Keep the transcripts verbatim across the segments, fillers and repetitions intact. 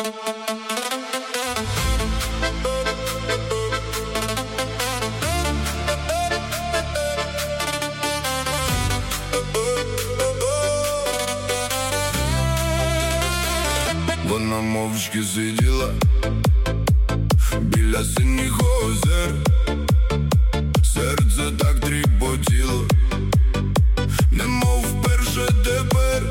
Вона мовчки сиділа біля синіх озер, серце так тріпотіло, немов вперше тепер.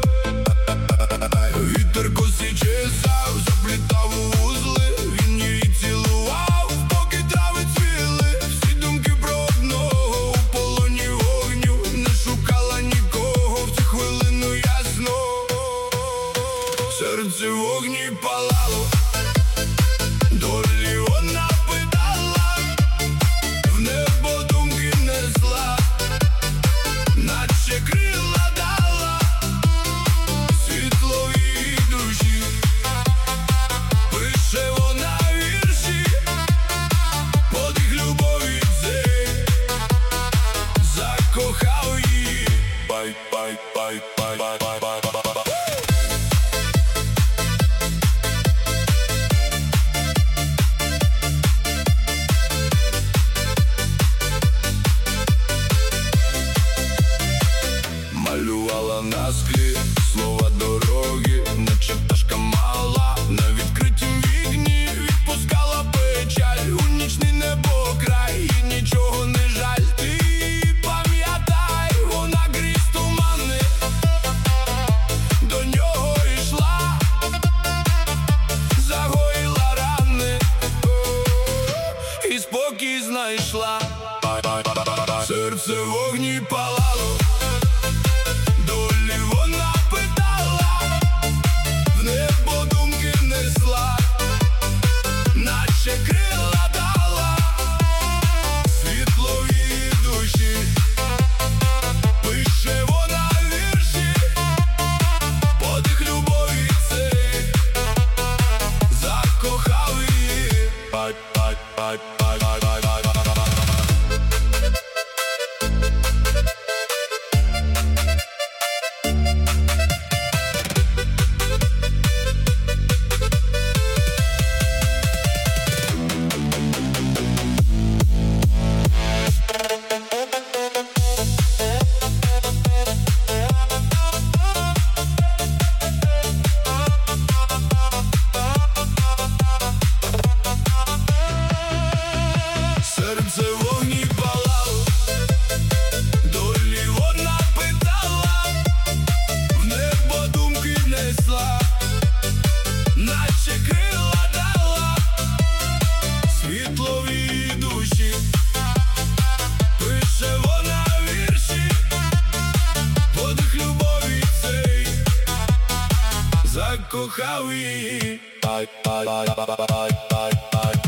Вітер коси чесав, заплітав у вузли, він її цілував, поки трави цвіли. Всі думки про одного, у полоні вогню, не шукала нікого в цю хвилину ясно. Серце в вогні палало, долі вона питала, в небо думки несла, наче крила дала світло її душі. Пише вона вірші, подих любові цей, закохав її. Бай, бай, бай, бай, бай, бай, бай, бай. Малювала на склі слова дороги, наче пташка мала на відкритім вікні. Відпускала печаль у нічний небокрай, і нічого не жаль. Ти пам'ятай, вона крізь тумани до нього йшла, загоїла рани і спокій знайшла. Серце в вогні палало, долі вона питала, в небо думки несла, наче крила дала світло в її душі. Пише вона вірші, подих любові цей, закохав її. Бай, бай, бай, бай, бай, бай, бай, бай. Серце в вогні палало, долі вона питала, в небо думки несла, наче крила дала світло в її душі. Пише вона вірші, подих любові цей, закохав її. Бай, бай, бай, бай, бай, бай.